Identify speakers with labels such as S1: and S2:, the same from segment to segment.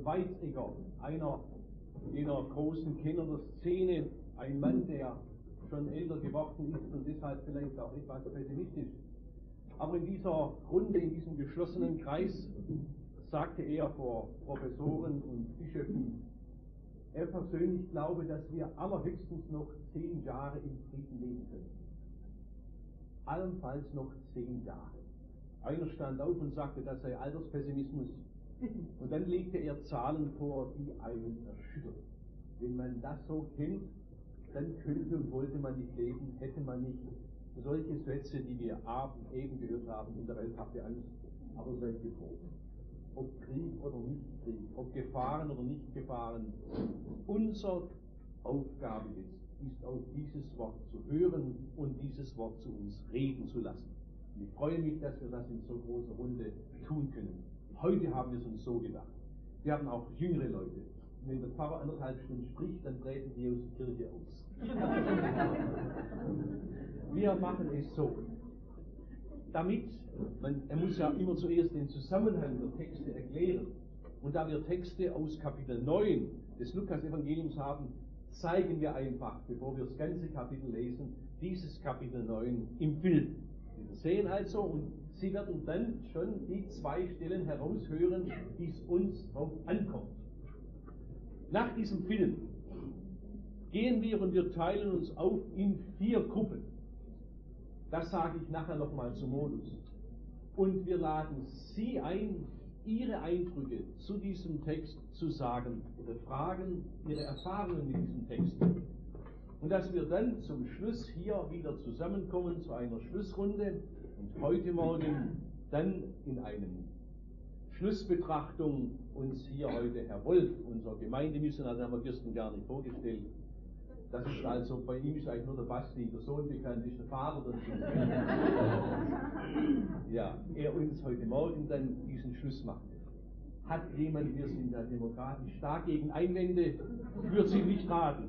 S1: Weizsäcker, einer jener großen Kenner der Szene, ein Mann, der schon älter geworden ist und deshalb vielleicht auch etwas pessimistisch. Aber in dieser Runde, in diesem geschlossenen Kreis, sagte er vor Professoren und Bischöfen, er persönlich glaube, dass wir allerhöchstens noch 10 Jahre im Frieden leben können. Allenfalls noch 10 Jahre. Einer stand auf und sagte, das sei Alterspessimismus. Und dann legte er Zahlen vor, die einen erschüttern. Wenn man das so kennt, dann könnte und wollte man nicht leben, hätte man nicht solche Sätze, die wir eben gehört haben, in der Welt habt ihr Angst, aber seid gefroren. Ob Krieg oder nicht Krieg, ob Gefahren oder nicht Gefahren. Unsere Aufgabe ist auf dieses Wort zu hören und dieses Wort zu uns reden zu lassen. Und ich freue mich, dass wir das in so großer Runde tun können. Heute haben wir es uns so gedacht. Wir haben auch jüngere Leute. Und wenn der Pfarrer 1,5 Stunden spricht, dann treten die aus der Kirche aus. Wir machen es so. Damit, er muss ja immer zuerst den Zusammenhang der Texte erklären. Und da wir Texte aus Kapitel 9 des Lukas-Evangeliums haben, zeigen wir einfach, bevor wir das ganze Kapitel lesen, dieses Kapitel 9 im Film. Wir sehen also, und Sie werden dann schon die 2 Stellen heraushören, die es uns drauf ankommt. Nach diesem Film gehen wir und wir teilen uns auf in 4 Gruppen. Das sage ich nachher nochmal zum Modus. Und wir laden Sie ein, Ihre Eindrücke zu diesem Text zu sagen, Ihre Fragen, Ihre Erfahrungen mit diesem Text. Und dass wir dann zum Schluss hier wieder zusammenkommen zu einer Schlussrunde und heute Morgen dann in einer Schlussbetrachtung uns hier heute Herr Wolf, unser Gemeindemissionar, den haben wir gestern gar nicht vorgestellt. Das ist also, bei ihm ist eigentlich nur der Basti, der Sohn bekannt, ist der Vater dazu. Ja, er uns heute Morgen dann diesen Schluss macht. Hat jemand, wir sind da demokratisch dagegen Einwände, würde sie nicht raten.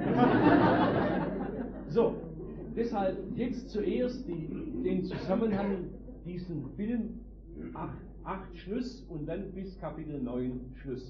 S1: So, deshalb jetzt zuerst den Zusammenhang, diesen Film, 8 Schluss und dann bis Kapitel 9 Schluss.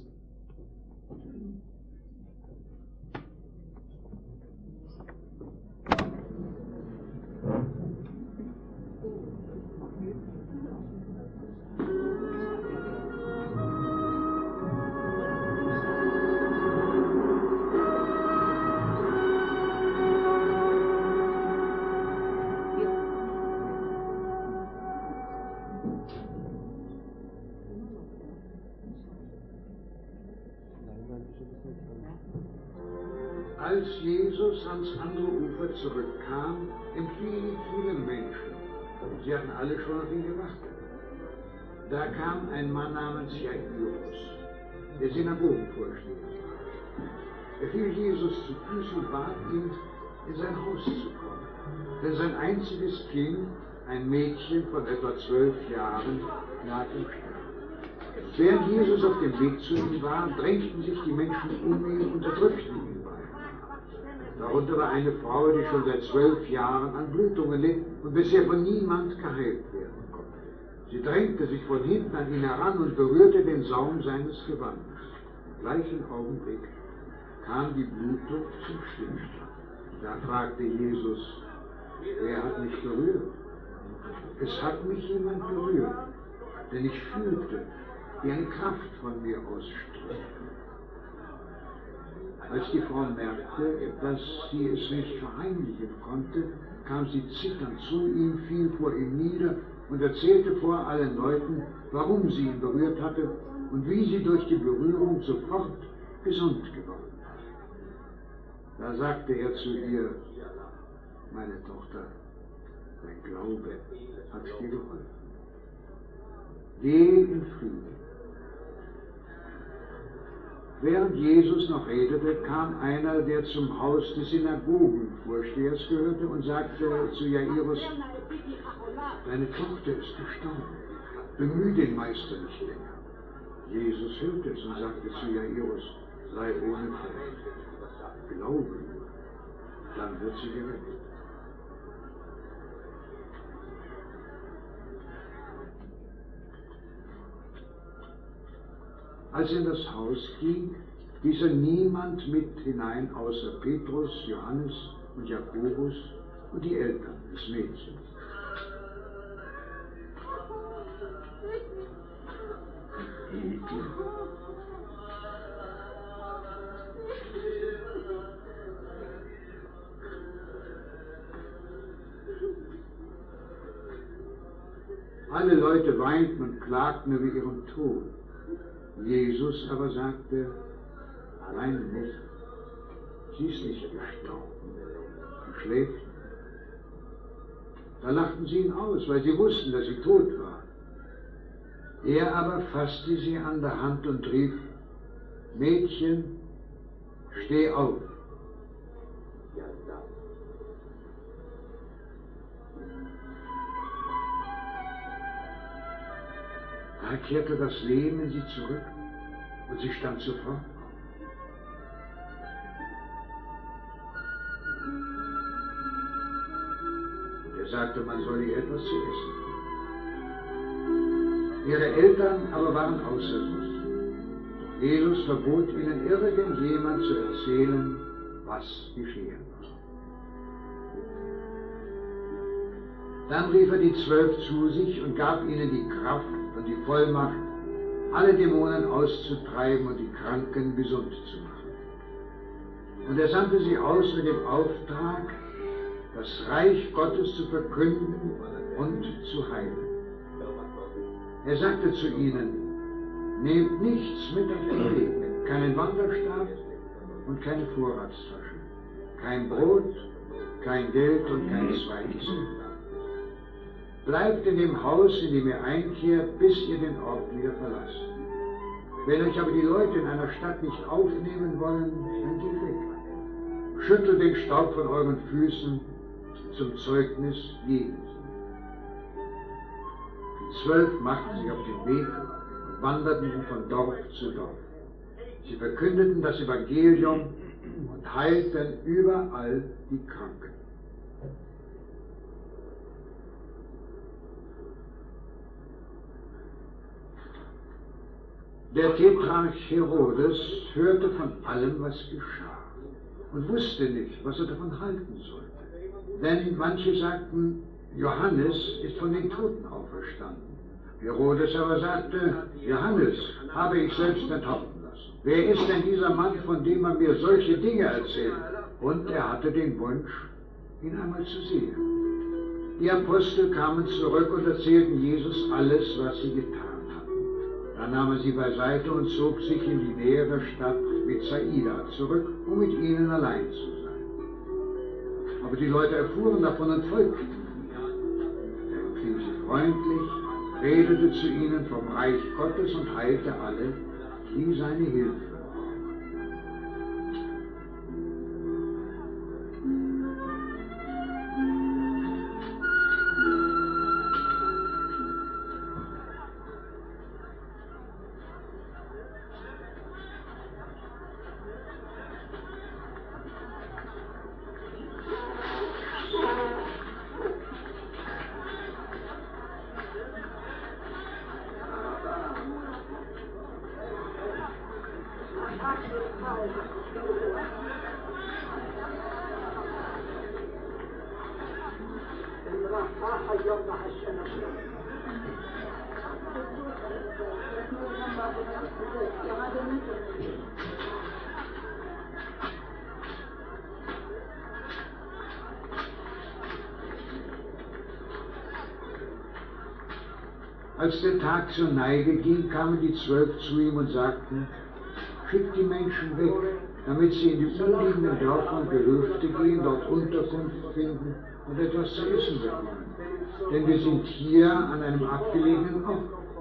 S2: Als Jesus ans andere Ufer zurückkam, entfielen ihm viele Menschen. Sie hatten alle schon auf ihn gewartet. Da kam ein Mann namens Jairus, der Synagogenvorsteher war. Er fiel Jesus zu Füßen und bat ihn, in sein Haus zu kommen. Denn sein einziges Kind, ein Mädchen von etwa 12 Jahren, lag im Sterben. Während Jesus auf dem Weg zu ihm war, drängten sich die Menschen um ihn und erdrückten ihn beinahe. Darunter war eine Frau, die schon seit 12 Jahren an Blutungen litt und bisher von niemand geheilt werden konnte. Sie drängte sich von hinten an ihn heran und berührte den Saum seines Gewandes. Im gleichen Augenblick kam die Blutung zum Stillstand. Da fragte Jesus, wer hat mich berührt? Es hat mich jemand berührt, denn ich fühlte, wie eine Kraft von mir ausströmte. Als die Frau merkte, dass sie es nicht verheimlichen konnte, kam sie zitternd zu ihm, fiel vor ihm nieder und erzählte vor allen Leuten, warum sie ihn berührt hatte und wie sie durch die Berührung sofort gesund geworden war. Da sagte er zu ihr, meine Tochter, dein Glaube hat dir geholfen. Geh in Frieden. Während Jesus noch redete, kam einer, der zum Haus des Synagogenvorstehers gehörte, und sagte zu Jairus, deine Tochter ist gestorben, bemühe den Meister nicht länger. Jesus hörte es und sagte zu Jairus, sei ohne Furcht, glaube nur, dann wird sie gerettet. Als er in das Haus ging, ließ er niemand mit hinein, außer Petrus, Johannes und Jakobus und die Eltern des Mädchens. Alle Leute weinten und klagten über ihren Tod. Jesus aber sagte, weine nicht, sie ist nicht gestorben, sie schläft. Da lachten sie ihn aus, weil sie wussten, dass sie tot war. Er aber fasste sie an der Hand und rief, Mädchen, steh auf. Da kehrte das Leben in sie zurück und sie stand sofort auf. Und er sagte, man soll ihr etwas zu essen geben. Ihre Eltern aber waren außer sich. Doch Jesus verbot ihnen irgendjemand zu erzählen, was geschehen war. Dann rief er die 12 zu sich und gab ihnen die Kraft und die Vollmacht, alle Dämonen auszutreiben und die Kranken gesund zu machen. Und er sandte sie aus mit dem Auftrag, das Reich Gottes zu verkünden und zu heilen. Er sagte zu ihnen, nehmt nichts mit auf den Weg, keinen Wanderstab und keine Vorratstasche, kein Brot, kein Geld und kein zweites Silber. Bleibt in dem Haus, in dem ihr einkehrt, bis ihr den Ort wieder verlasst. Wenn euch aber die Leute in einer Stadt nicht aufnehmen wollen, dann geht weg. Schüttelt den Staub von euren Füßen zum Zeugnis Jesu. Die 12 machten sich auf den Weg und wanderten von Dorf zu Dorf. Sie verkündeten das Evangelium und heilten überall die Kranken. Der Tetrarch Herodes hörte von allem, was geschah, und wusste nicht, was er davon halten sollte. Denn manche sagten, Johannes ist von den Toten auferstanden. Herodes aber sagte, Johannes habe ich selbst enthaupten lassen. Wer ist denn dieser Mann, von dem man mir solche Dinge erzählt? Und er hatte den Wunsch, ihn einmal zu sehen. Die Apostel kamen zurück und erzählten Jesus alles, was sie getan hatten. Dann nahm er sie beiseite und zog sich in die Nähe der Stadt Bethsaida zurück, um mit ihnen allein zu sein. Aber die Leute erfuhren davon und folgten ihm. Er empfing sie freundlich, redete zu ihnen vom Reich Gottes und heilte alle, die seine Hilfe brauchten. Als der Tag zur Neige ging, kamen die 12 zu ihm und sagten, schickt die Menschen weg, damit sie in die umliegenden Dörfer und Gehöfte gehen, dort Unterkunft finden und etwas zu essen bekommen. Denn wir sind hier an einem abgelegenen Ort.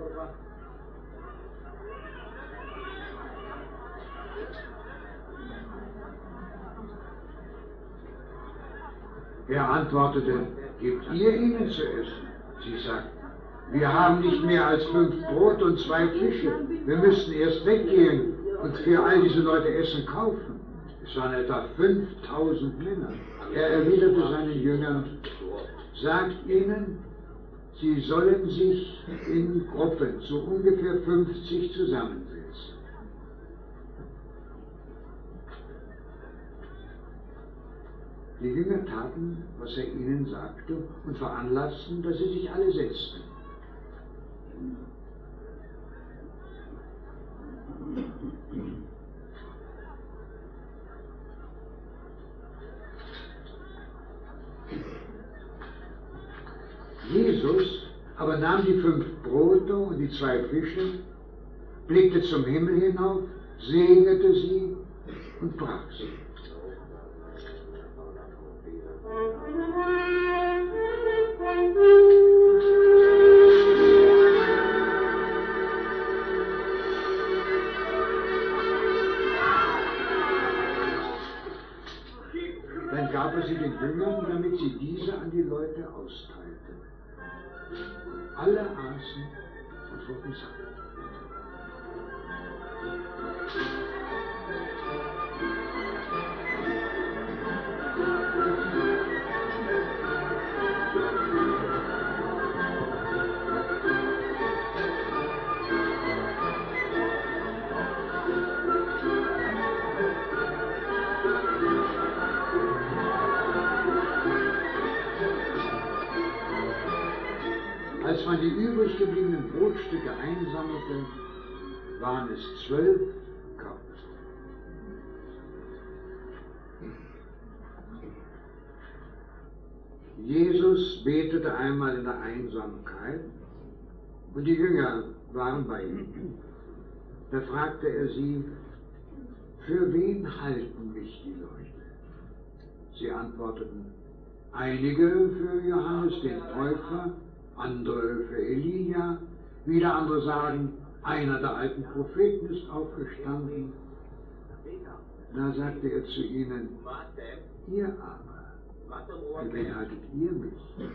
S2: Er antwortete, gebt ihr ihnen zu essen? Sie sagten, wir haben nicht mehr als 5 Brot und 2 Fische. Wir müssten erst weggehen und für all diese Leute Essen kaufen. Es waren etwa 5000 Männer. Er erwiderte seinen Jüngern, sagt ihnen, sie sollen sich in Gruppen, so ungefähr 50, zusammensetzen. Die Jünger taten, was er ihnen sagte, und veranlassten, dass sie sich alle setzten. Jesus aber nahm die 5 Brote und die 2 Fische, blickte zum Himmel hinauf, segnete sie und brach sie. Dann gab er sie den Jüngern, damit sie diese an die Leute austeilten. Alle aßen und wurden satt. Als man die übrig gebliebenen Brotstücke einsammelte, waren es 12 Körbe. Jesus betete einmal in der Einsamkeit und die Jünger waren bei ihm. Da fragte er sie, für wen halten mich die Leute? Sie antworteten, einige für Johannes den Täufer, andere für Elia, wieder andere sagen, einer der alten Propheten ist aufgestanden. Da sagte er zu ihnen, ihr aber, für wen haltet ihr mich?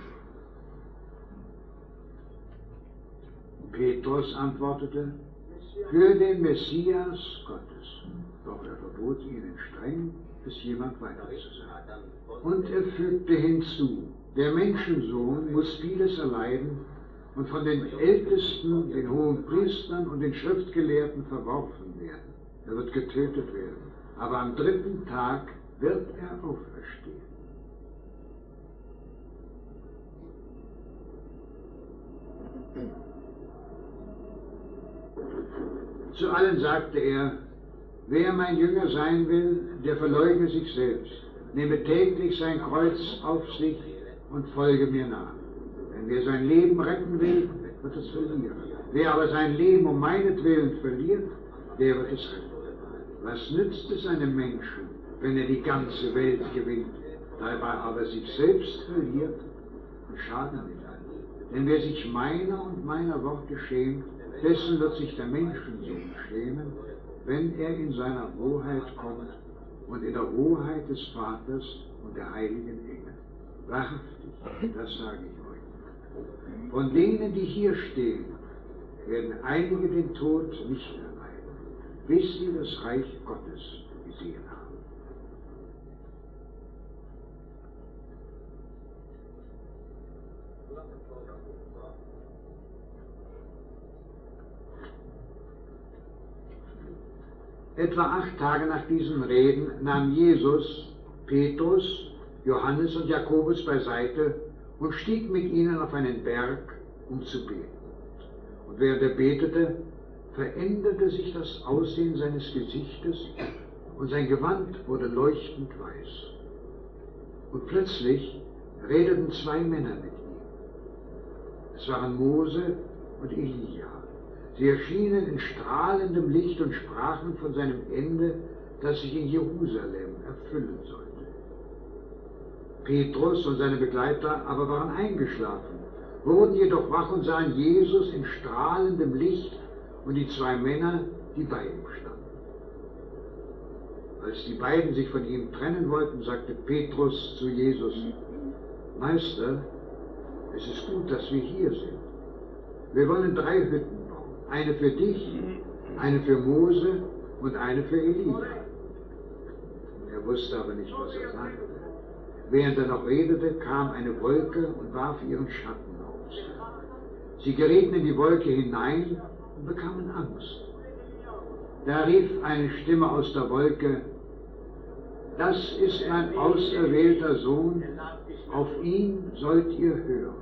S2: Petrus antwortete, für den Messias Gottes. Doch er verbot ihnen streng, es jemand weiter zu sagen. Und er fügte hinzu, der Menschensohn muss vieles erleiden und von den Ältesten, den hohen Priestern und den Schriftgelehrten verworfen werden. Er wird getötet werden, aber am 3. Tag wird er auferstehen. Zu allen sagte er, wer mein Jünger sein will, der verleugne sich selbst, nehme täglich sein Kreuz auf sich und folge mir nach. Denn wer sein Leben retten will, wird es verlieren. Wer aber sein Leben um meinetwillen verliert, der wird es retten. Was nützt es einem Menschen, wenn er die ganze Welt gewinnt, dabei aber sich selbst verliert und Schaden nimmt? Denn wer sich meiner und meiner Worte schämt, dessen wird sich der Menschensohn schämen, wenn er in seiner Hoheit kommt und in der Hoheit des Vaters und der heiligen Engel. Wahrhaftig, das sage ich euch. Von denen, die hier stehen, werden einige den Tod nicht erleiden, bis sie das Reich Gottes gesehen haben. Etwa 8 Tage nach diesen Reden nahm Jesus Petrus, Johannes und Jakobus beiseite und stieg mit ihnen auf einen Berg, um zu beten. Und während er betete, veränderte sich das Aussehen seines Gesichtes und sein Gewand wurde leuchtend weiß. Und plötzlich redeten 2 Männer mit ihm. Es waren Mose und Elia. Sie erschienen in strahlendem Licht und sprachen von seinem Ende, das sich in Jerusalem erfüllen sollte. Petrus und seine Begleiter aber waren eingeschlafen, wurden jedoch wach und sahen Jesus in strahlendem Licht und die 2 Männer, die bei ihm standen. Als die beiden sich von ihm trennen wollten, sagte Petrus zu Jesus, Meister, es ist gut, dass wir hier sind. Wir wollen 3 Hütten bauen. Eine für dich, eine für Mose und eine für Elia. Er wusste aber nicht, was er sagte. Während er noch redete, kam eine Wolke und warf ihren Schatten auf sie. Sie gerieten in die Wolke hinein und bekamen Angst. Da rief eine Stimme aus der Wolke, das ist mein auserwählter Sohn, auf ihn sollt ihr hören.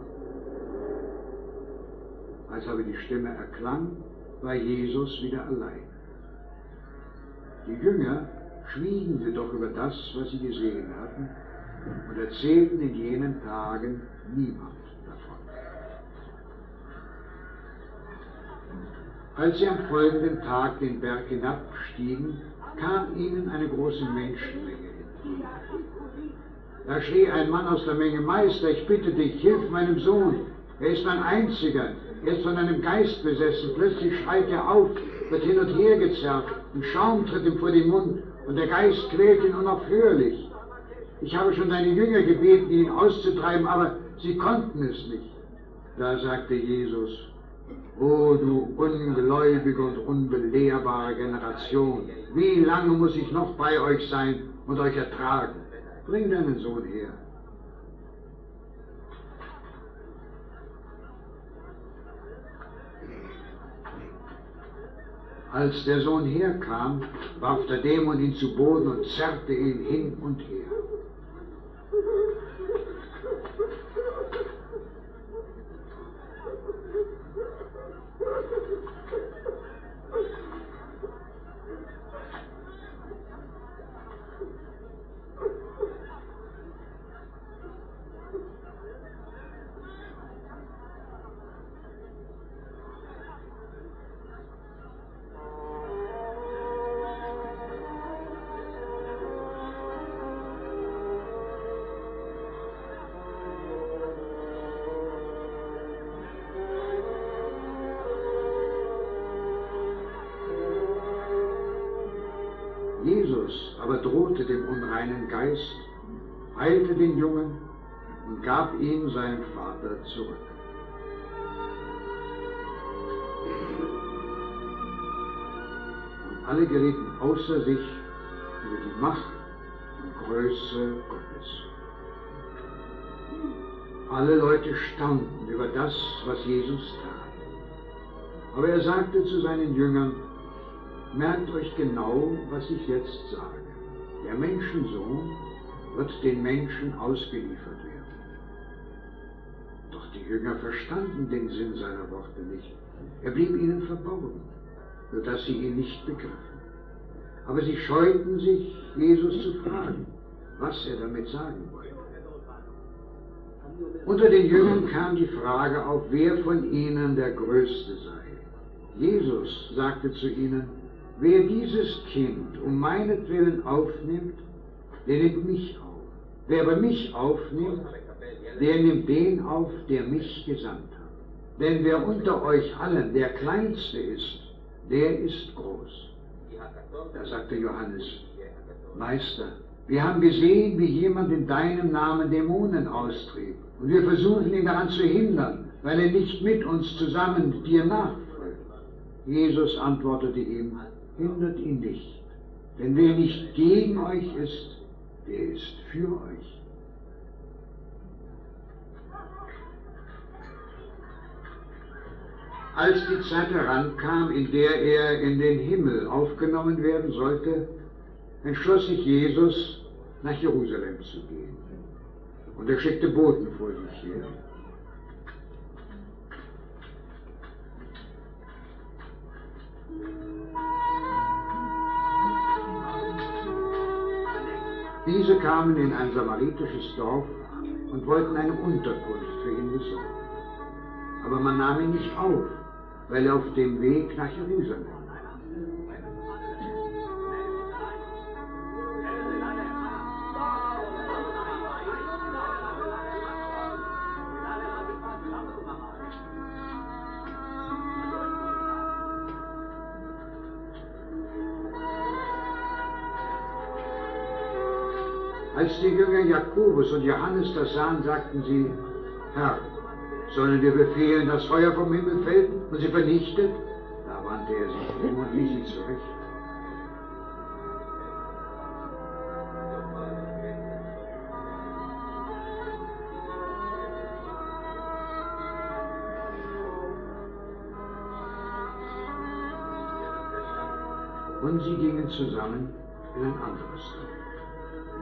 S2: Als aber die Stimme erklang, war Jesus wieder allein. Die Jünger schwiegen jedoch über das, was sie gesehen hatten, und erzählten in jenen Tagen niemand davon. Als sie am folgenden Tag den Berg hinabstiegen, kam ihnen eine große Menschenmenge entgegen. Da schrie ein Mann aus der Menge: Meister, ich bitte dich, hilf meinem Sohn. Er ist mein Einziger, er ist von einem Geist besessen. Plötzlich schreit er auf, wird hin und her gezerrt, ein Schaum tritt ihm vor den Mund und der Geist quält ihn unaufhörlich. Ich habe schon deine Jünger gebeten, ihn auszutreiben, aber sie konnten es nicht. Da sagte Jesus: O du ungläubige und unbelehrbare Generation, wie lange muss ich noch bei euch sein und euch ertragen? Bring deinen Sohn her. Als der Sohn herkam, warf der Dämon ihn zu Boden und zerrte ihn hin und her. Jesus aber drohte dem unreinen Geist, heilte den Jungen und gab ihn seinem Vater zurück. Und alle gerieten außer sich über die Macht und Größe Gottes. Alle Leute staunten über das, was Jesus tat. Aber er sagte zu seinen Jüngern: Merkt euch genau, was ich jetzt sage. Der Menschensohn wird den Menschen ausgeliefert werden. Doch die Jünger verstanden den Sinn seiner Worte nicht. Er blieb ihnen verborgen, sodass sie ihn nicht begriffen. Aber sie scheuten sich, Jesus zu fragen, was er damit sagen wollte. Unter den Jüngern kam die Frage auf, wer von ihnen der Größte sei. Jesus sagte zu ihnen: Wer dieses Kind um meinetwillen aufnimmt, der nimmt mich auf. Wer aber mich aufnimmt, der nimmt den auf, der mich gesandt hat. Denn wer unter euch allen der Kleinste ist, der ist groß. Da sagte Johannes: Meister, wir haben gesehen, wie jemand in deinem Namen Dämonen austrieb. Und wir versuchen ihn daran zu hindern, weil er nicht mit uns zusammen dir nachfolgt. Jesus antwortete ihm: Hindert ihn nicht, denn wer nicht gegen euch ist, der ist für euch. Als die Zeit herankam, in der er in den Himmel aufgenommen werden sollte, entschloss sich Jesus, nach Jerusalem zu gehen. Und er schickte Boten vor sich her. Diese kamen in ein samaritisches Dorf und wollten eine Unterkunft für ihn besorgen. Aber man nahm ihn nicht auf, weil er auf dem Weg nach Jerusalem war. Als die Jünger Jakobus und Johannes das sahen, sagten sie: Herr, sollen wir befehlen, dass Feuer vom Himmel fällt und sie vernichtet? Da wandte er sich um und wies sie zurecht. Und sie gingen zusammen in ein anderes Dorf.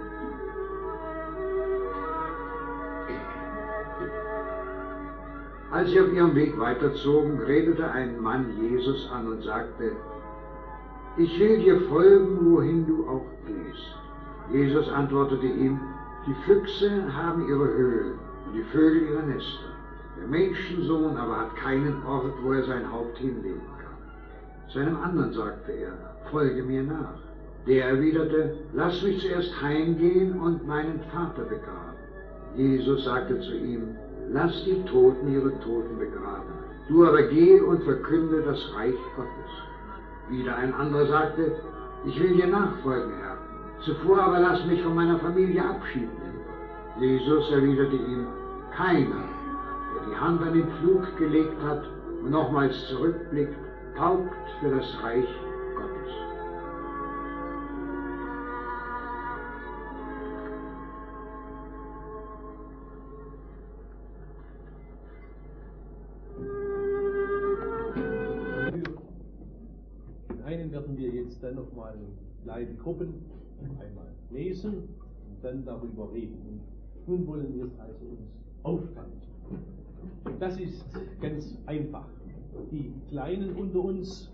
S2: Als sie auf ihrem Weg weiterzogen, redete ein Mann Jesus an und sagte: Ich will dir folgen, wohin du auch gehst. Jesus antwortete ihm: Die Füchse haben ihre Höhlen und die Vögel ihre Nester. Der Menschensohn aber hat keinen Ort, wo er sein Haupt hinlegen kann. Zu einem anderen sagte er: Folge mir nach. Der erwiderte: Lass mich zuerst heimgehen und meinen Vater begraben. Jesus sagte zu ihm: Lass die Toten ihre Toten begraben. Du aber geh und verkünde das Reich Gottes. Wieder ein anderer sagte: Ich will dir nachfolgen, Herr. Zuvor aber lass mich von meiner Familie Abschied nehmen. Jesus erwiderte ihm: Keiner, der die Hand an den Pflug gelegt hat und nochmals zurückblickt, taugt für das Reich Gottes.
S1: Den einen werden wir jetzt dann nochmal in kleinen Gruppen einmal lesen und dann darüber reden. Und nun wollen wir es also uns aufteilen. Und das ist ganz einfach. Die Kleinen unter uns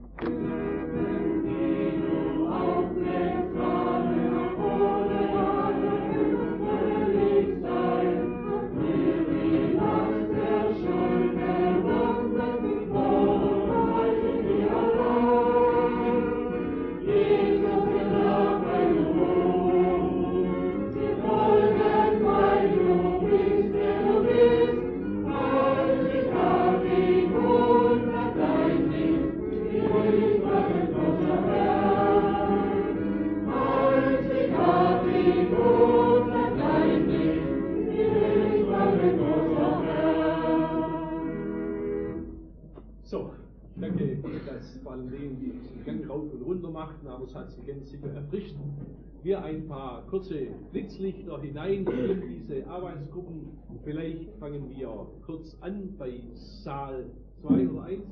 S1: vor allem denen, die den Gang rauf und runter machten, aber es hat sie ganz sicher erfrischt. Wir ein paar kurze Blitzlichter hinein in diese Arbeitsgruppen. Vielleicht fangen wir kurz an bei Saal 2 oder 1.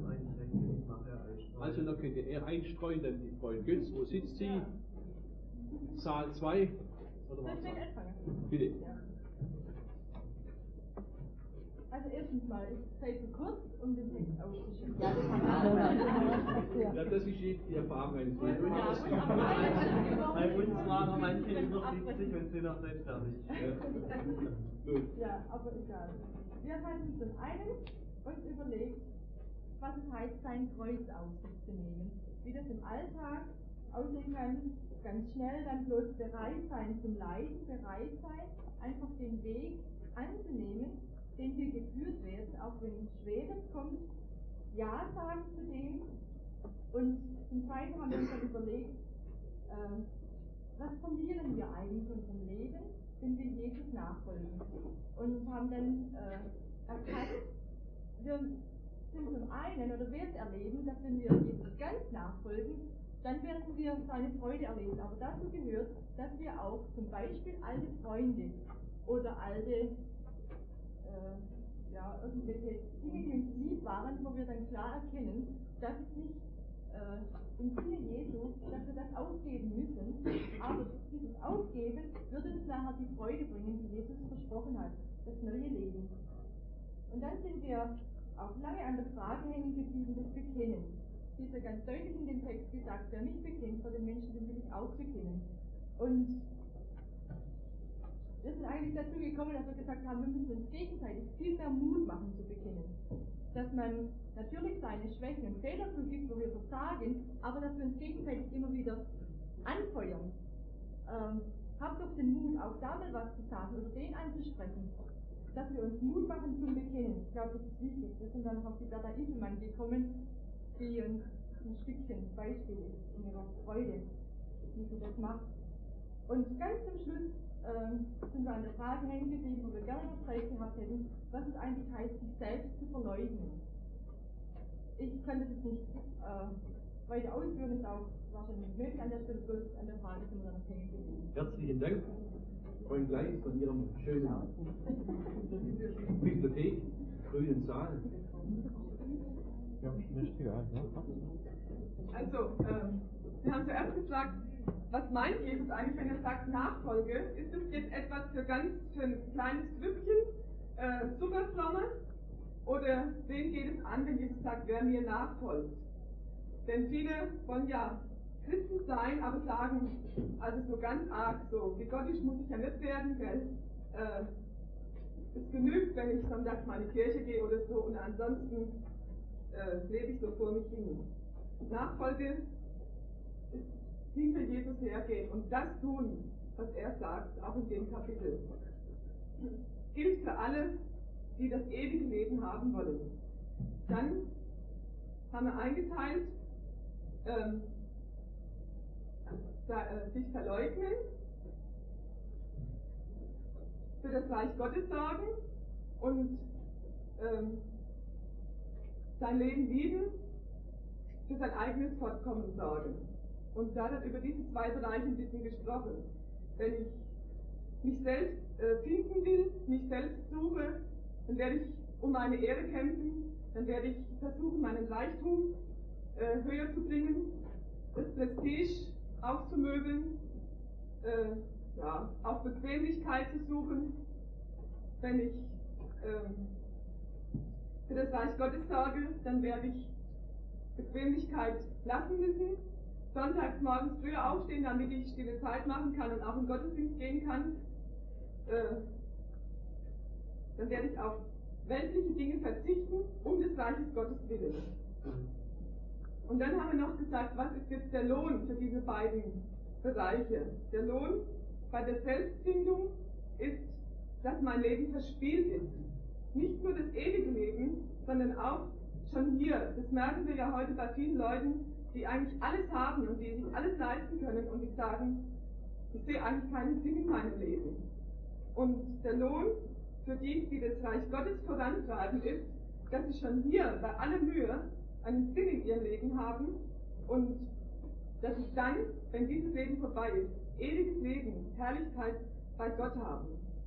S1: Also da könnt ihr einstreuen, dann die Freundin Götz, wo sitzt sie? Ja. Saal 2. Oder was? Bitte. Ja.
S3: Also erstens mal, ich zeige kurz, um den Text auszuschicken.
S1: Ja, das ist eben die Erfahrung eines Lehrers.
S4: Bei uns waren manche über 70 und sind noch nicht fertig.
S3: Ja, aber egal. Wir hatten zum einen uns überlegt, was es heißt, sein Kreuz auf sich zu nehmen. Wie das im Alltag aussehen kann, ganz schnell dann bloß bereit sein zum Leiden, bereit sein, einfach den Weg anzunehmen, den wir geführt werden, auch wenn Schweres kommt, Ja sagen zu dem. Und zum Zweiten haben wir uns dann überlegt, was verlieren wir eigentlich in unserem Leben, wenn wir Jesus nachfolgen. Und haben dann erkannt, wir sind zum einen oder werden erleben, dass wenn wir Jesus ganz nachfolgen, dann werden wir seine Freude erleben. Aber dazu gehört, dass wir auch zum Beispiel alte Freunde oder alte irgendwelche Dinge, die uns lieb waren, wo wir dann klar erkennen, dass es nicht im Sinne Jesu, dass wir das aufgeben müssen, aber dieses Aufgeben wird uns nachher die Freude bringen, die Jesus versprochen hat, das neue Leben. Und dann sind wir auch lange an der Frage hängen geblieben des Bekennens. Hier ist ja ganz deutlich in dem Text gesagt, wer mich bekennt vor den Menschen, den will ich auch bekennen. Und wir sind eigentlich dazu gekommen, dass wir gesagt haben, wir müssen uns gegenseitig viel mehr Mut machen zu bekennen. Dass man natürlich seine Schwächen und Fehler zugibt, wo wir versagen, aber dass wir uns gegenseitig immer wieder anfeuern. Habt doch den Mut, auch da mal was zu sagen oder den anzusprechen. Dass wir uns Mut machen zum Bekennen. Ich glaube, das ist wichtig. Wir sind dann noch auf die Berta Iselmann gekommen, die uns ein Stückchen Beispiel ist in ihrer Freude, wie sie das macht. Und ganz zum Schluss sind wir an der Frage hängen geblieben, wo wir gerne noch Zeit gehabt hätten, was es eigentlich heißt, sich selbst zu verleugnen. Ich kann das jetzt nicht weiter ausführen, ist auch wahrscheinlich nicht möglich an der Stelle, bloß an der Frage sind wir dann noch hängen geblieben.
S1: Herzlichen Dank, Freund Gleis, von Ihrem schönen Bibliothek, grünen Saal.
S5: Ja, nicht egal.
S6: Also, wir haben zuerst gefragt, was meint Jesus eigentlich, wenn er sagt Nachfolge? Ist es jetzt etwas für ein kleines Grüppchen, Zuckerflamme? Oder wen geht es an, wenn Jesus sagt, wer mir nachfolgt? Denn viele wollen ja Christen sein, aber sagen, also so ganz arg, so bigottisch muss ich ja nicht werden, gell? Es genügt, wenn ich sonntags mal in die Kirche gehe oder so, und ansonsten lebe ich so vor mich hin. Nachfolge ist hinter Jesus hergehen und das tun, was er sagt, auch in dem Kapitel. Gilt für alle, die das ewige Leben haben wollen. Dann haben wir eingeteilt, sich verleugnen, für das Reich Gottes sorgen und sein Leben lieben, für sein eigenes Fortkommen sorgen. Und da wird über diese zwei Bereiche ein bisschen gesprochen. Wenn ich mich selbst finden will, mich selbst suche, dann werde ich um meine Ehre kämpfen, dann werde ich versuchen, meinen Reichtum höher zu bringen, das Prestige aufzumöbeln, auf Bequemlichkeit zu suchen. Wenn ich für das Reich Gottes sorge, dann werde ich Bequemlichkeit lassen müssen, sonntags morgens früher aufstehen, damit ich stille Zeit machen kann und auch in Gottesdienst gehen kann. Dann werde ich auf weltliche Dinge verzichten, um des Reiches Gottes willen. Und dann haben wir noch gesagt, was ist jetzt der Lohn für diese beiden Bereiche? Der Lohn bei der Selbstfindung ist, dass mein Leben verspielt ist. Nicht nur das ewige Leben, sondern auch schon hier. Das merken wir ja heute bei vielen Leuten, die eigentlich alles haben und die sich alles leisten können und die sagen, ich sehe eigentlich keinen Sinn in meinem Leben. Und der Lohn für die, die das Reich Gottes vorantreiben, ist, dass sie schon hier bei aller Mühe einen Sinn in ihrem Leben haben und dass sie dann, wenn dieses Leben vorbei ist, ewiges Leben, Herrlichkeit bei Gott haben.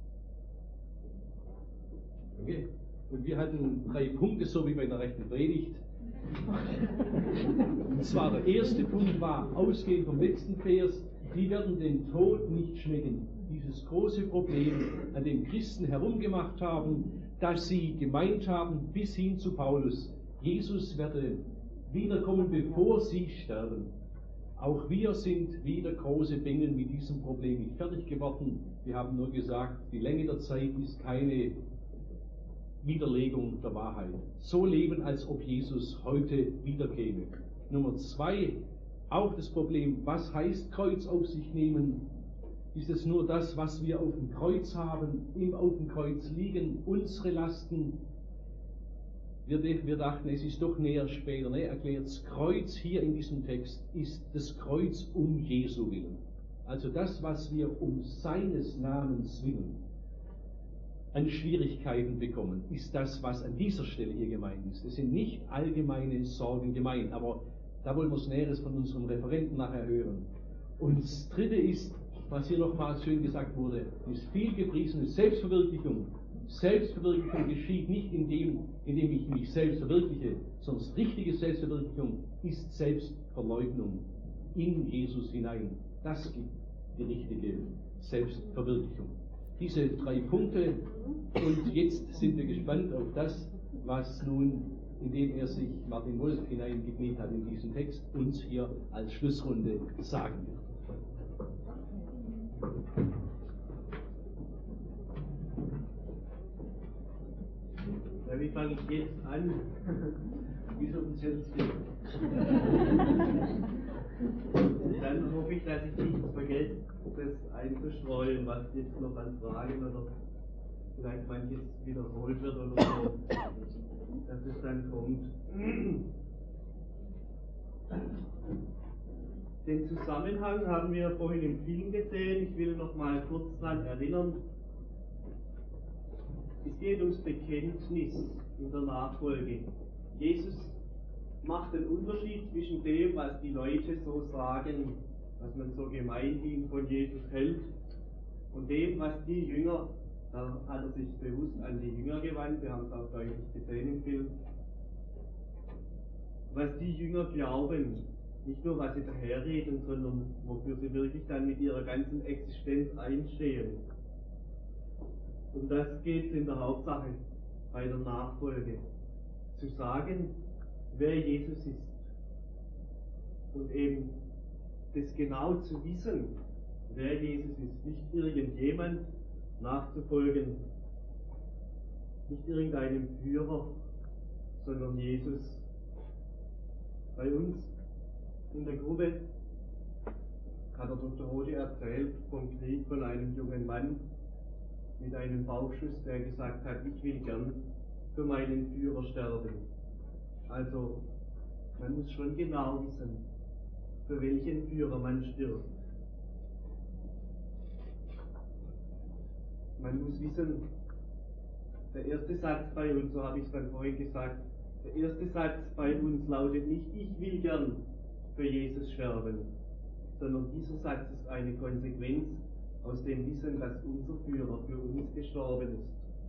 S1: Okay. Und wir hatten 3 Punkte, so wie bei einer rechten Predigt. Und zwar der erste Punkt war, ausgehend vom letzten Vers, die werden den Tod nicht schmecken. Dieses große Problem, an dem Christen herumgemacht haben, dass sie gemeint haben, bis hin zu Paulus, Jesus werde wiederkommen, bevor sie sterben. Auch wir sind wieder große Bengel mit diesem Problem nicht fertig geworden. Wir haben nur gesagt, die Länge der Zeit ist keine Widerlegung der Wahrheit. So leben, als ob Jesus heute wiederkäme. Nummer 2, auch das Problem, was heißt Kreuz auf sich nehmen? Ist es nur das, was wir auf dem Kreuz haben, auf dem Kreuz liegen, unsere Lasten? Wir dachten, es ist doch näher später. Erklärt, das Kreuz hier in diesem Text ist das Kreuz um Jesu willen. Also das, was wir um seines Namens willen an Schwierigkeiten bekommen, ist das, was an dieser Stelle hier gemeint ist. Es sind nicht allgemeine Sorgen gemeint, aber da wollen wir es Näheres von unserem Referenten nachher hören. Und das Dritte ist, was hier nochmals schön gesagt wurde, ist viel gepriesene Selbstverwirklichung. Selbstverwirklichung geschieht nicht indem ich mich selbst verwirkliche, sondern richtige Selbstverwirklichung ist Selbstverleugnung in Jesus hinein. Das gibt die richtige Selbstverwirklichung. Diese 3 Punkte, und jetzt sind wir gespannt auf das, was nun, indem er sich Martin Wolf hineingekniet hat in diesen Text, uns hier als Schlussrunde sagen wird.
S4: Ja, wie fange ich jetzt an? Wie so ein Selbstbild. Dann hoffe ich, dass ich nicht vergesse, das einzustreuen, was jetzt noch an Fragen oder vielleicht manches wiederholt wird oder so, dass es dann kommt. Den Zusammenhang haben wir vorhin im Film gesehen. Ich will noch mal kurz daran erinnern. Es geht ums Bekenntnis in der Nachfolge. Jesus macht einen Unterschied zwischen dem, was die Leute so sagen, was man so gemeinhin von Jesus hält, und dem, was die Jünger, da hat er sich bewusst an die Jünger gewandt, wir haben es auch deutlich gesehen im Film, was die Jünger glauben, nicht nur was sie daherreden, sondern wofür sie wirklich dann mit ihrer ganzen Existenz einstehen. Um das geht es in der Hauptsache. bei der Nachfolge, zu sagen, wer Jesus ist. Und eben das genau zu wissen, wer Jesus ist, nicht irgendjemand nachzufolgen, nicht irgendeinem Führer, sondern Jesus. Bei uns in der Gruppe hat der Dr. Rode erzählt vom Krieg von einem jungen Mann mit einem Bauchschuss, der gesagt hat, ich will gern für meinen Führer sterben. Also man muss schon genau wissen, für welchen Führer man stirbt. Man muss wissen, der erste Satz bei uns, so habe ich es dann vorhin gesagt, der erste Satz bei uns lautet nicht, ich will gern für Jesus sterben, sondern dieser Satz ist eine Konsequenz aus dem Wissen, dass unser Führer für uns gestorben ist.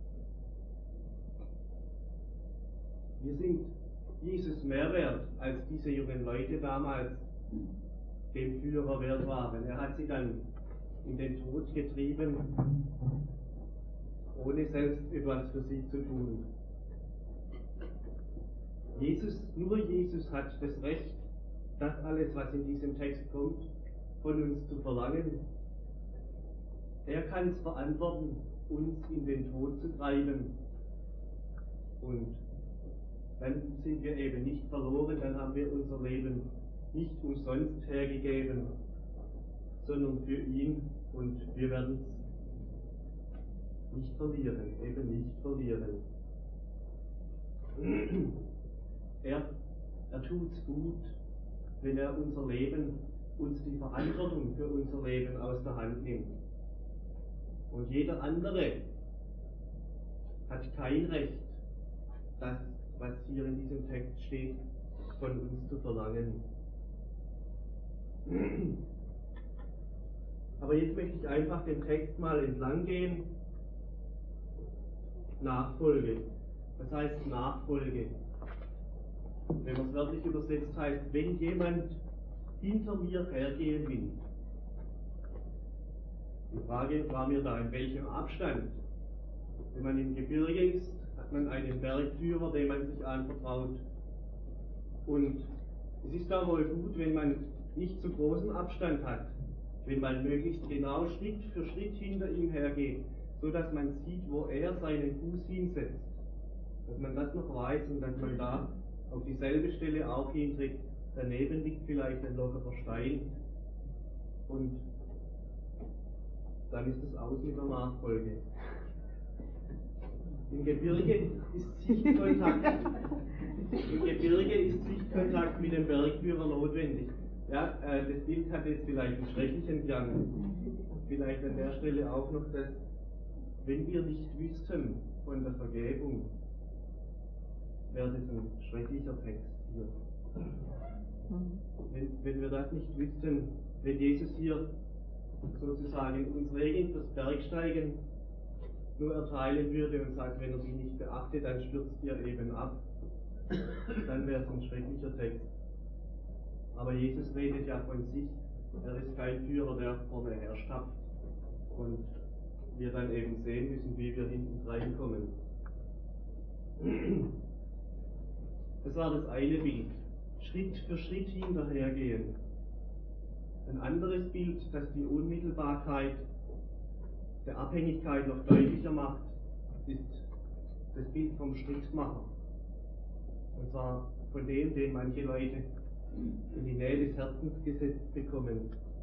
S4: Wir sind Jesus mehr wert, als diese jungen Leute damals dem Führer wert waren. Er hat sie dann in den Tod getrieben, ohne selbst etwas für sie zu tun. Nur Jesus hat das Recht, das alles, was in diesem Text kommt, von uns zu verlangen. Er kann es verantworten, uns in den Tod zu treiben. Und dann sind wir eben nicht verloren, dann haben wir unser Leben nicht umsonst hergegeben, sondern für ihn, und wir werden es nicht verlieren, eben nicht verlieren. Er tut es gut, wenn er unser Leben, uns die Verantwortung für unser Leben aus der Hand nimmt. Und jeder andere hat kein Recht, das, was hier in diesem Text steht, von uns zu verlangen. Aber jetzt möchte ich einfach den Text mal entlang gehen. Nachfolge. Was heißt Nachfolge? Wenn man es wörtlich übersetzt, heißt, wenn jemand hinter mir hergehen will. Die Frage war mir da, in welchem Abstand. Wenn man im Gebirge ist, hat man einen Bergführer, dem man sich anvertraut. Und es ist da wohl gut, wenn man nicht zu großen Abstand hat, wenn man möglichst genau Schritt für Schritt hinter ihm hergeht, so dass man sieht, wo er seinen Fuß hinsetzt. Dass man das noch weiß und dass man da auf dieselbe Stelle auch hintritt. Daneben liegt vielleicht ein lockerer Stein und dann ist es aus mit der Nachfolge. Im Gebirge ist Sichtkontakt mit dem Bergführer notwendig. Ja, das Bild hat jetzt vielleicht einen schrecklichen Klang. Vielleicht an der Stelle auch noch das, wenn wir nicht wüssten von der Vergebung, wäre das ein schrecklicher Text hier. Wenn wir das nicht wüssten, wenn Jesus hier sozusagen uns Regeln fürs Bergsteigen nur erteilen würde und sagt, wenn er sie nicht beachtet, dann stürzt ihr eben ab, dann wäre es ein schrecklicher Text. Aber Jesus redet ja von sich, er ist kein Führer, der vorne herstapft und wir dann eben sehen müssen, wie wir hinten reinkommen. Das war das eine Bild. Schritt für Schritt hinterhergehen. Ein anderes Bild, das die Unmittelbarkeit der Abhängigkeit noch deutlicher macht, ist das Bild vom Schrittmacher. Und zwar von dem, den manche Leute in die Nähe des Herzens gesetzt bekommen.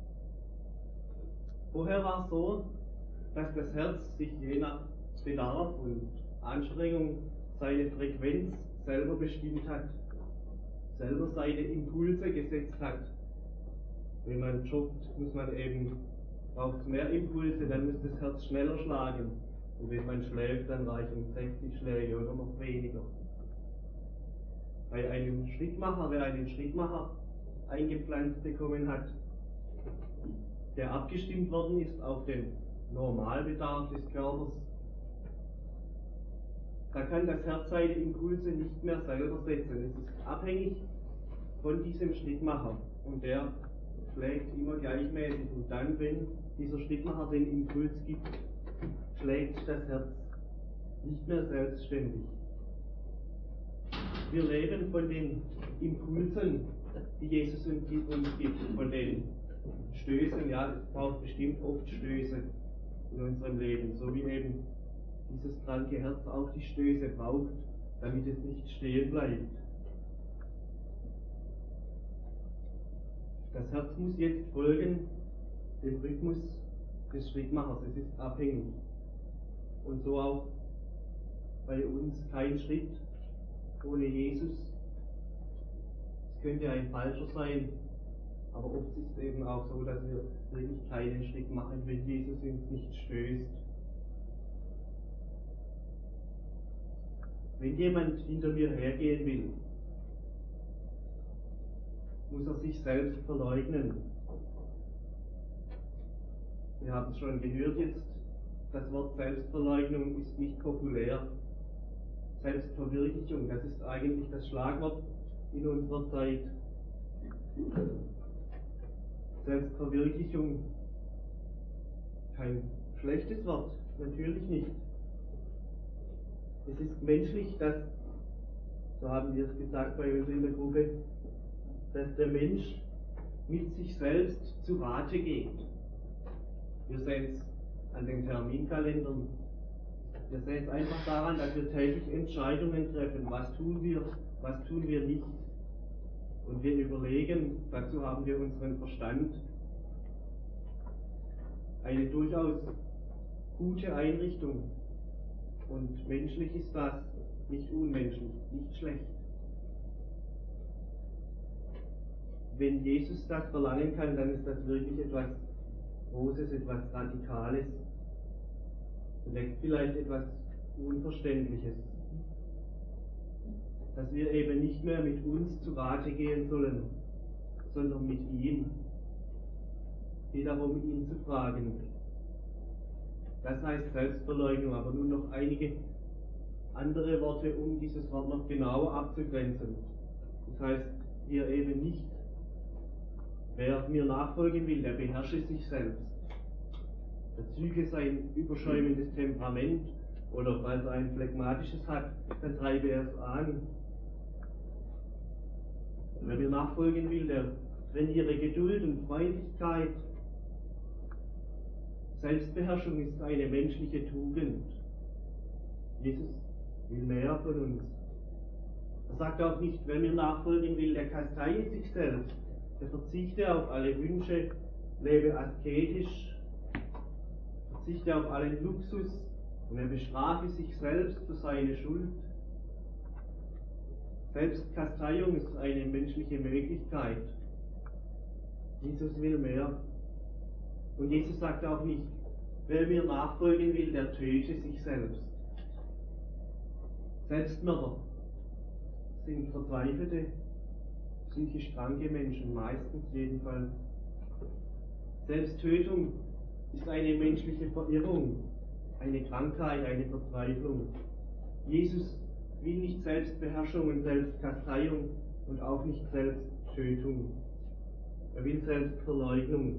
S4: Vorher war es so, dass das Herz sich je nach Bedarf und Anstrengung seine Frequenz selber bestimmt hat, selber seine Impulse gesetzt hat. Wenn man joggt, muss man eben, braucht mehr Impulse, dann muss das Herz schneller schlagen. Und wenn man schläft, dann reichen 60 Schläge oder noch weniger. Bei einem Schrittmacher, wer einen Schrittmacher eingepflanzt bekommen hat, der abgestimmt worden ist auf den Normalbedarf des Körpers, da kann das Herz seine Impulse nicht mehr selber setzen. Es ist abhängig von diesem Schrittmacher und der schlägt immer gleichmäßig. Und dann, wenn dieser Schrittmacher den Impuls gibt, schlägt das Herz. nicht mehr selbstständig. Wir leben von den Impulsen, die Jesus uns gibt, von den Stößen. Ja, es braucht bestimmt oft Stöße in unserem Leben, so wie eben dieses kranke Herz auch die Stöße braucht, damit es nicht stehen bleibt. Das Herz muss jetzt folgen dem Rhythmus des Schrittmachers, es ist abhängig. Und so auch bei uns kein Schritt ohne Jesus. Es könnte ein falscher sein, aber oft ist es eben auch so, dass wir wirklich keinen Schritt machen, wenn Jesus uns nicht stößt. Wenn jemand hinter mir hergehen will, muss er sich selbst verleugnen. Wir haben es schon gehört jetzt, das Wort Selbstverleugnung ist nicht populär. Selbstverwirklichung, das ist eigentlich das Schlagwort in unserer Zeit. Selbstverwirklichung, kein schlechtes Wort, natürlich nicht. Es ist menschlich, dass, so haben wir es gesagt bei uns in der Gruppe, dass der Mensch mit sich selbst zu Rate geht. Wir sehen es an den Terminkalendern. Wir sehen es einfach daran, dass wir täglich Entscheidungen treffen. Was tun wir nicht? Und wir überlegen, dazu haben wir unseren Verstand. Eine durchaus gute Einrichtung. Und menschlich ist das, nicht unmenschlich, nicht schlecht. Wenn Jesus das verlangen kann, dann ist das wirklich etwas Großes, etwas Radikales. Zunächst vielleicht etwas Unverständliches. Dass wir eben nicht mehr mit uns zu Rate gehen sollen, sondern mit ihm. Es geht darum, ihn zu fragen. Das heißt Selbstverleugnung, aber nun noch einige andere Worte, um dieses Wort noch genauer abzugrenzen. Das heißt hier eben nicht, wer mir nachfolgen will, der beherrsche sich selbst. Der züge sein überschäumendes Temperament oder falls er ein phlegmatisches hat, dann treibe er es an. Wer mir nachfolgen will, der trainiere Geduld und Freundlichkeit. Selbstbeherrschung ist eine menschliche Tugend. Jesus will mehr von uns. Er sagt auch nicht, wer mir nachfolgen will, der kasteie sich selbst. Der verzichte auf alle Wünsche, lebe asketisch, verzichte auf allen Luxus und er bestrafe sich selbst für seine Schuld. Selbstkasteiung ist eine menschliche Möglichkeit. Jesus will mehr. Und Jesus sagt auch nicht, wer mir nachfolgen will, der töte sich selbst. Selbstmörder sind verzweifelte, psychisch kranke Menschen, meistens jedenfalls. Selbsttötung ist eine menschliche Verirrung, eine Krankheit, eine Verzweiflung. Jesus will nicht Selbstbeherrschung und Selbstkasteiung und auch nicht Selbsttötung. Er will Selbstverleugnung.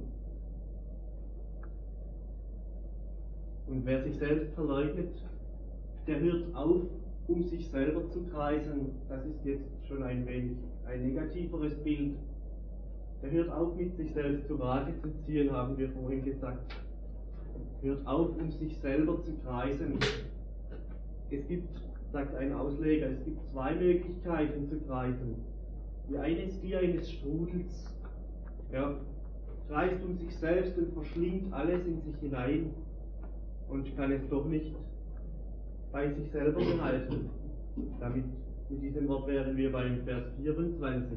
S4: Und wer sich selbst verleugnet, der hört auf, um sich selber zu kreisen. Das ist jetzt schon ein wenig ein negativeres Bild. Der hört auf, mit sich selbst zu Rate zu ziehen, haben wir vorhin gesagt. Hört auf, um sich selber zu kreisen. Es gibt, sagt ein Ausleger, es gibt zwei Möglichkeiten zu kreisen. Die eine ist die eines Strudels. Er kreist um sich selbst und verschlingt alles in sich hinein und kann es doch nicht bei sich selber behalten. Mit diesem Wort wären wir beim Vers 24.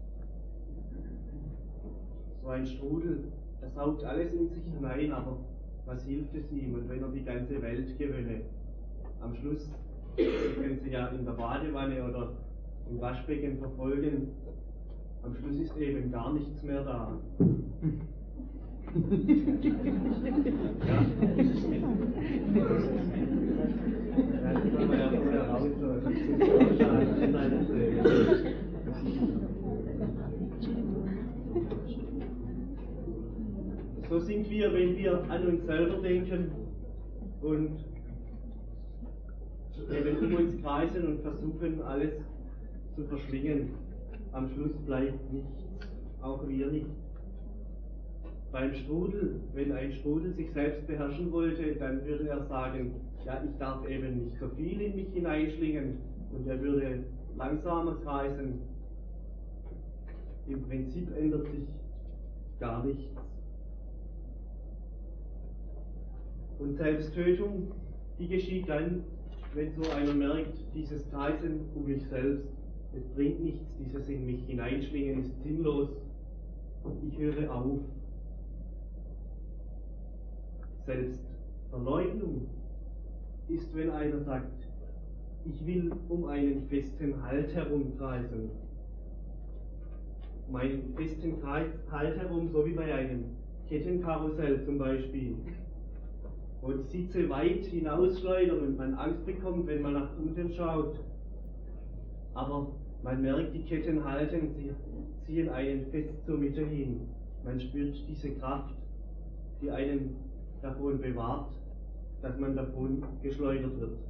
S4: So ein Strudel, er saugt alles in sich hinein, aber was hilft es ihm? Und wenn er die ganze Welt gewönne? Am Schluss, Sie können Sie ja in der Badewanne oder im Waschbecken verfolgen, am Schluss ist eben gar nichts mehr da. Ja. Das kann man ja vorher raus. So sind wir, wenn wir an uns selber denken und eben um uns kreisen und versuchen, alles zu verschlingen. Am Schluss bleibt nichts, auch wir nicht. Beim Strudel, wenn ein Strudel sich selbst beherrschen wollte, dann würde er sagen, ja, ich darf eben nicht so viel in mich hineinschlingen, und er würde langsamer kreisen. Im Prinzip ändert sich gar nichts. Und Selbsttötung, die geschieht dann, wenn so einer merkt, dieses Kreisen um mich selbst, es bringt nichts, dieses in mich hineinschlingen ist sinnlos, ich höre auf. Selbstverleugnung ist, wenn einer sagt, ich will um einen festen Halt herumkreisen. Um einen festen Halt herum, so wie bei einem Kettenkarussell zum Beispiel, wo die Sitze weit hinausschleudern und man Angst bekommt, wenn man nach unten schaut. Aber man merkt, die Ketten halten, sie ziehen einen fest zur Mitte hin. Man spürt diese Kraft, die einen davon bewahrt, dass man davon geschleudert wird.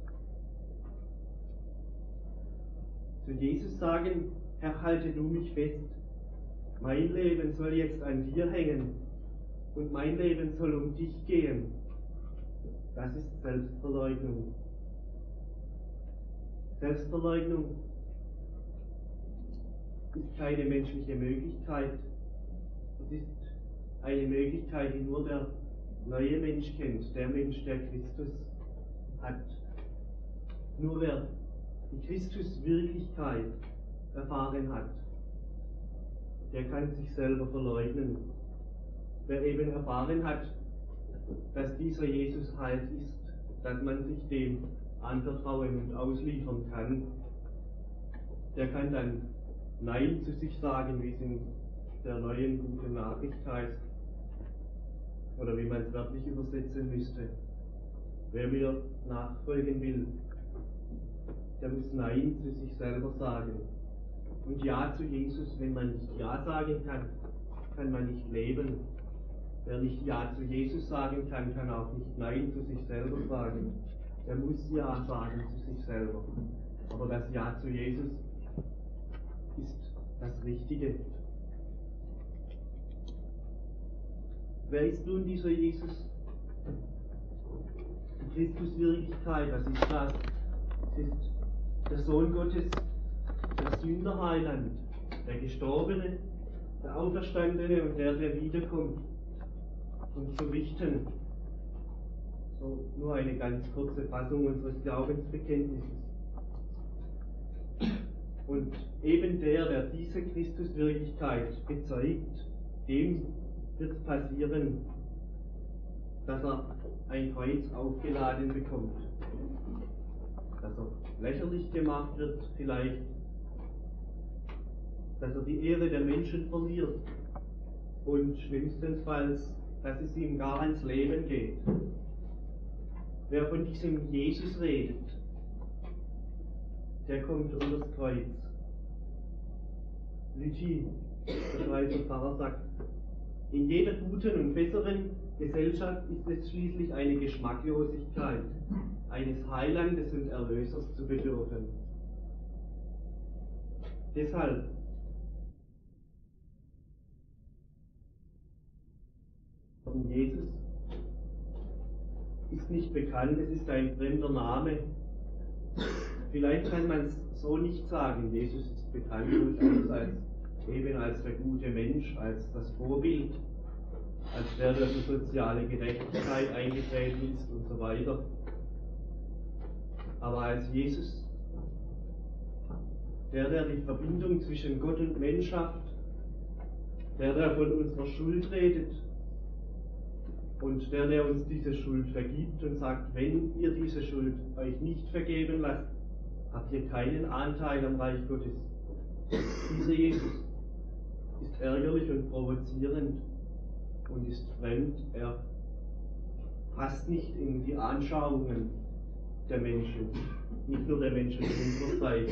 S4: Zu Jesus sagen, Herr, halte du mich fest. Mein Leben soll jetzt an dir hängen und mein Leben soll um dich gehen. Das ist Selbstverleugnung. Selbstverleugnung ist keine menschliche Möglichkeit. Es ist eine Möglichkeit, die nur der neue Mensch kennt, der Mensch, der Christus hat. Nur wer die Christuswirklichkeit erfahren hat, der kann sich selber verleugnen. Wer eben erfahren hat, dass dieser Jesus Halt ist, dass man sich dem anvertrauen und ausliefern kann, der kann dann Nein zu sich sagen, wie es in der neuen guten Nachricht heißt, oder wie man es wörtlich übersetzen müsste. Wer mir nachfolgen will, der muss Nein zu sich selber sagen. Und Ja zu Jesus, wenn man nicht Ja sagen kann, kann man nicht leben. Wer nicht Ja zu Jesus sagen kann, kann auch nicht Nein zu sich selber sagen. Er muss Ja sagen zu sich selber. Aber das Ja zu Jesus ist das Richtige. Wer ist nun dieser Jesus? Die Christuswirklichkeit, was ist das? Es ist der Sohn Gottes, der Sünderheiland, der Gestorbene, der Auferstandene und der wiederkommt, um zu richten. So nur eine ganz kurze Fassung unseres Glaubensbekenntnisses. Und eben der diese Christuswirklichkeit bezeugt, dem wird es passieren, dass er ein Kreuz aufgeladen bekommt. Dass er lächerlich gemacht wird vielleicht, dass er die Ehre der Menschen verliert und schlimmstenfalls, dass es ihm gar ans Leben geht. Wer von diesem Jesus redet, der kommt unter das Kreuz. Lüthi, der Schweizer Pfarrer, sagt, in jeder guten und besseren Gesellschaft ist es schließlich eine Geschmacklosigkeit, eines Heilandes und Erlösers zu bedürfen. Deshalb Jesus ist nicht bekannt, es ist ein fremder Name. Vielleicht kann man es so nicht sagen, Jesus ist bekannt als eben als der gute Mensch, als das Vorbild, als der für soziale Gerechtigkeit eingetreten ist und so weiter. Aber als Jesus, der die Verbindung zwischen Gott und Mensch schafft, der von unserer Schuld redet und der uns diese Schuld vergibt und sagt, wenn ihr diese Schuld euch nicht vergeben lasst, habt ihr keinen Anteil am Reich Gottes. Dieser Jesus ist ärgerlich und provozierend und ist fremd. Er passt nicht in die Anschauungen der Menschen, nicht nur der Menschen unserer Zeit.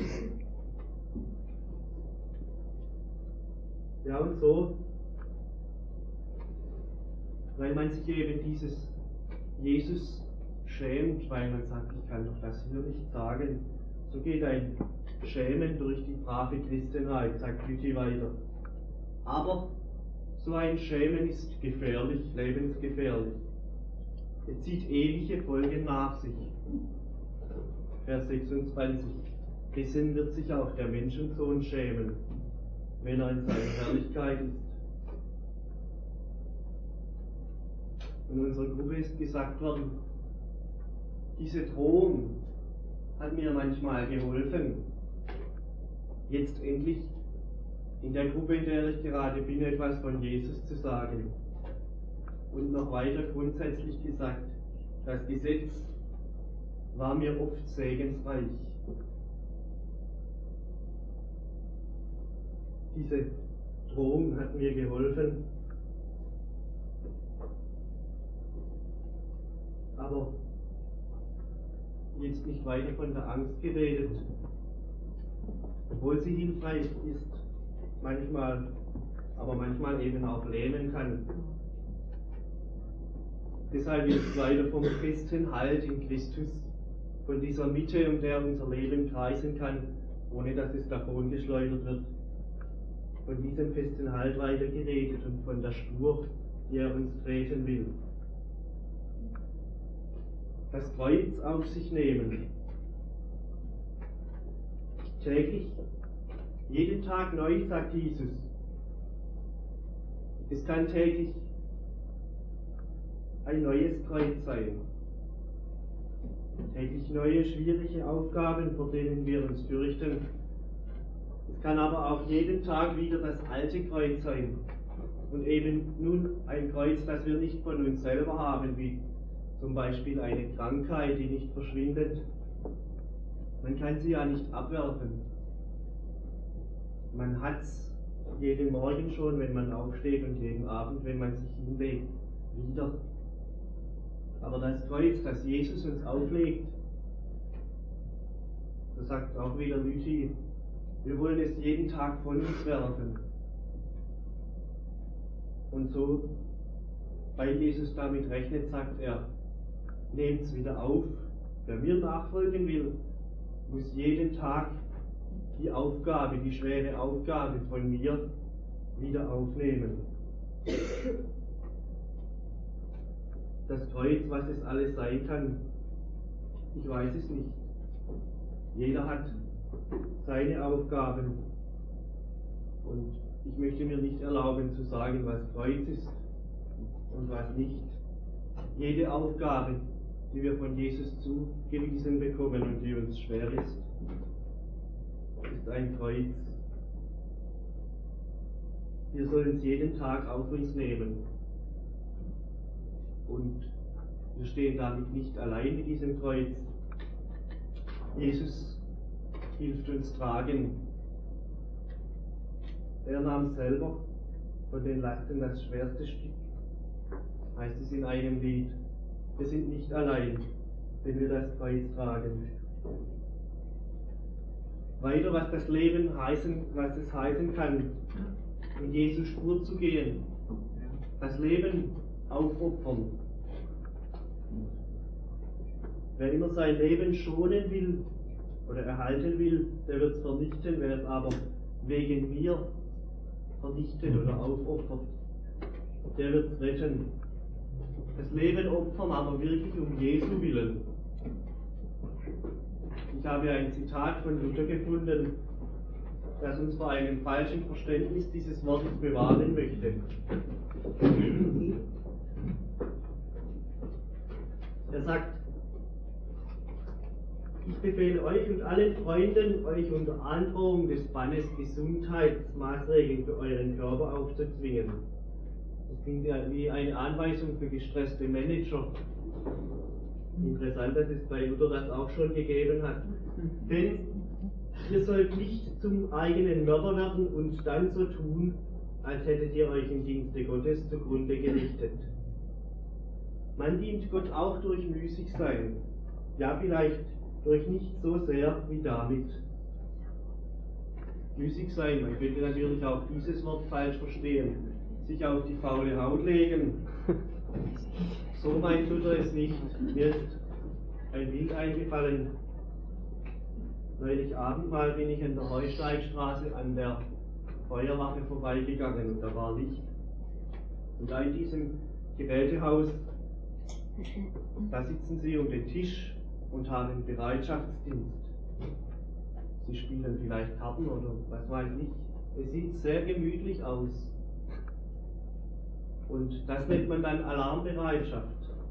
S4: Ja, und so, weil man sich eben dieses Jesus schämt, weil man sagt, ich kann doch das hier nicht sagen. So geht ein Schämen durch die brave Christenheit, sagt Lüthi weiter. Aber so ein Schämen ist gefährlich, lebensgefährlich. Es zieht ewige Folgen nach sich. Vers 26. Dessen wird sich auch der Menschensohn schämen, wenn er in seiner Herrlichkeit ist. In unserer Gruppe ist gesagt worden, diese Drohung hat mir manchmal geholfen, jetzt endlich in der Gruppe, in der ich gerade bin, etwas von Jesus zu sagen. Und noch weiter grundsätzlich gesagt, das Gesetz war mir oft segensreich. Diese Drohung hat mir geholfen, aber jetzt nicht weiter von der Angst geredet, obwohl sie hilfreich ist, manchmal, aber manchmal eben auch lähmen kann. Deshalb jetzt weiter vom festen Halt in Christus, von dieser Mitte, um der unser Leben kreisen kann, ohne dass es davon geschleudert wird. Von diesem festen Halt weiter geredet und von der Spur, die er uns treten will. Das Kreuz auf sich nehmen. Täglich, jeden Tag neu, sagt Jesus. Es kann täglich ein neues Kreuz sein. Täglich neue, schwierige Aufgaben, vor denen wir uns fürchten. Es kann aber auch jeden Tag wieder das alte Kreuz sein. Und eben nun ein Kreuz, das wir nicht von uns selber haben, wie zum Beispiel eine Krankheit, die nicht verschwindet. Man kann sie ja nicht abwerfen. Man hat es jeden Morgen schon, wenn man aufsteht, und jeden Abend, wenn man sich hinlegt, wieder. Aber das Kreuz, das Jesus uns auflegt, das sagt auch wieder Lüthi, wir wollen es jeden Tag von uns werfen. Und so, weil Jesus damit rechnet, sagt er, nehmt es wieder auf. Wer mir nachfolgen will, muss jeden Tag die Aufgabe, die schwere Aufgabe von mir wieder aufnehmen. Das Kreuz, was es alles sein kann, ich weiß es nicht. Jeder hat seine Aufgaben. Und ich möchte mir nicht erlauben zu sagen, was Kreuz ist und was nicht. Jede Aufgabe, die wir von Jesus zugewiesen bekommen und die uns schwer ist ein Kreuz. Wir sollen es jeden Tag auf uns nehmen. Und wir stehen damit nicht allein mit diesem Kreuz. Jesus hilft uns tragen. Er nahm selber von den Lasten das schwerste Stück, heißt es in einem Lied. Wir sind nicht allein, wenn wir das Kreuz tragen. Weiter, was das Leben was es heißen kann, in Jesu Spur zu gehen. Das Leben aufopfern. Wer immer sein Leben schonen will oder erhalten will, der wird es vernichten. Wer es aber wegen mir vernichtet oder aufopfert, der wird es retten. Das Leben opfern, aber wirklich um Jesu willen. Ich habe ein Zitat von Luther gefunden, das uns vor einem falschen Verständnis dieses Wortes bewahren möchte. Er sagt, ich befehle euch und allen Freunden, euch unter Androhung des Bannes Gesundheitsmaßregeln für euren Körper aufzuzwingen. Das klingt ja wie eine Anweisung für gestresste Manager. Interessant, dass es bei Luther das auch schon gegeben hat. Denn ihr sollt nicht zum eigenen Mörder werden und dann so tun, als hättet ihr euch im Dienste Gottes zugrunde gerichtet. Man dient Gott auch durch Müßigsein, ja vielleicht durch nicht so sehr wie damit. Müßigsein, man könnte natürlich auch dieses Wort falsch verstehen, sich auf die faule Haut legen. So meint Luther es nicht. Mir ist ein Bild eingefallen. Neulich Abend mal bin ich in der Heusteigstraße an der Feuerwache vorbeigegangen und da war Licht. Und da in diesem Gerätehaus, da sitzen sie um den Tisch und haben Bereitschaftsdienst. Sie spielen vielleicht Karten oder was weiß ich. Es sieht sehr gemütlich aus. Und das nennt man dann Alarmbereitschaft.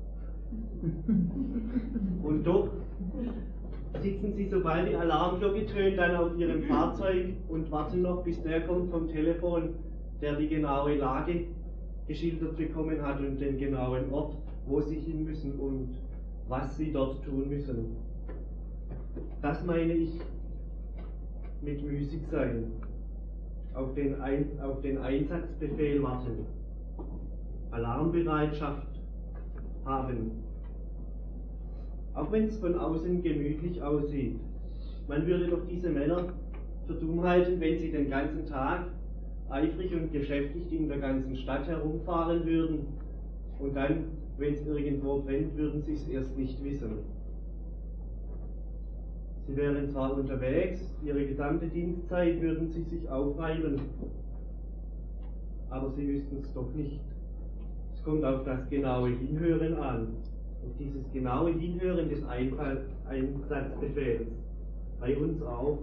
S4: Und doch sitzen sie, sobald die Alarmglocke tönt, dann auf ihrem Fahrzeug und warten noch, bis der kommt vom Telefon, der die genaue Lage geschildert bekommen hat und den genauen Ort, wo sie hin müssen und was sie dort tun müssen. Das meine ich mit müßig sein. Auf den Einsatzbefehl warten. Alarmbereitschaft haben. Auch wenn es von außen gemütlich aussieht. Man würde doch diese Männer für dumm halten, wenn sie den ganzen Tag eifrig und geschäftig in der ganzen Stadt herumfahren würden und dann, wenn es irgendwo brennt, würden sie es erst nicht wissen. Sie wären zwar unterwegs, ihre gesamte Dienstzeit würden sie sich aufreiben, aber sie wüssten es doch nicht. Es kommt auf das genaue Hinhören an, auf dieses genaue Hinhören des Einsatzbefehls. Bei uns auch.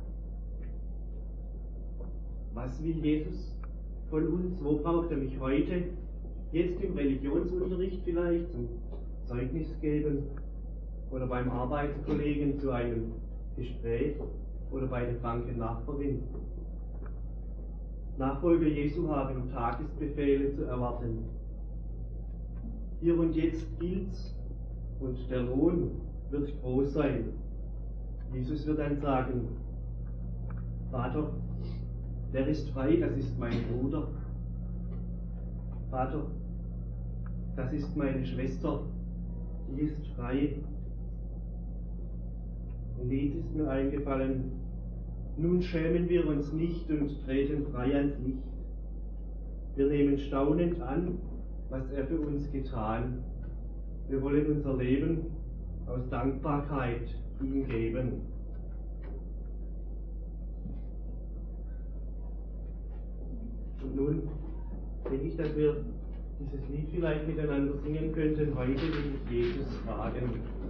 S4: Was will Jesus von uns? Wo braucht er mich heute? Jetzt im Religionsunterricht vielleicht zum Zeugnis geben oder beim Arbeitskollegen zu einem Gespräch oder bei der kranken Nachbarin. Nachfolger Jesu haben Tagesbefehle zu erwarten. Hier und jetzt gilt's und der Lohn wird groß sein. Jesus wird dann sagen, Vater, der ist frei, das ist mein Bruder. Vater, das ist meine Schwester, die ist frei. Ein Lied ist mir eingefallen, nun schämen wir uns nicht und treten frei ans Licht. Wir nehmen staunend an, was er für uns getan. Wir wollen unser Leben aus Dankbarkeit ihm geben. Und nun denke ich, dass wir dieses Lied vielleicht miteinander singen könnten. Heute will ich Jesus fragen.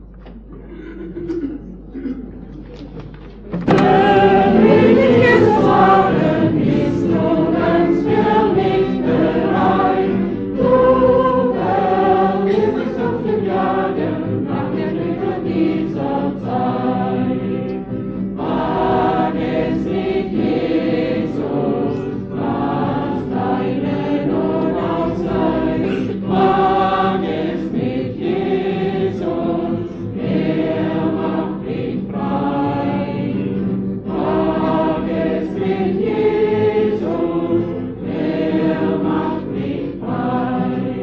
S7: Ist nur ganz für mich bereit. Du vergisst es auf den Jagen nach der Stille dieser Zeit. Wag es mit Jesus, was deine Not ausreicht. Wag es mit Jesus, er macht dich frei. Wag es mit Jesus, er macht mich frei.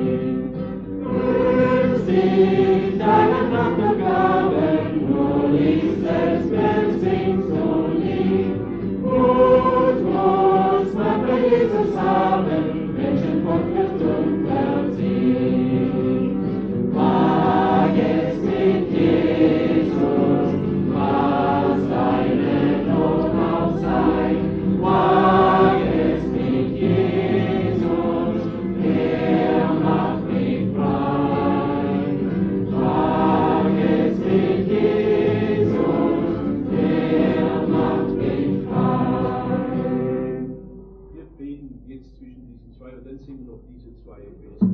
S7: Günstig deine Kraft und Gaben, nur liest es, wer singt so lieb. Mut muss man bei Jesus haben, Menschenvolk wird unverzieht. Wag es mit Jesus, was deine Not auch sei. Wag es mit Jesus, er macht mich frei. Wag es mit Jesus, er macht mich frei.
S1: Wir beten jetzt zwischen diesen zwei und dann singen wir noch diese zwei Verse.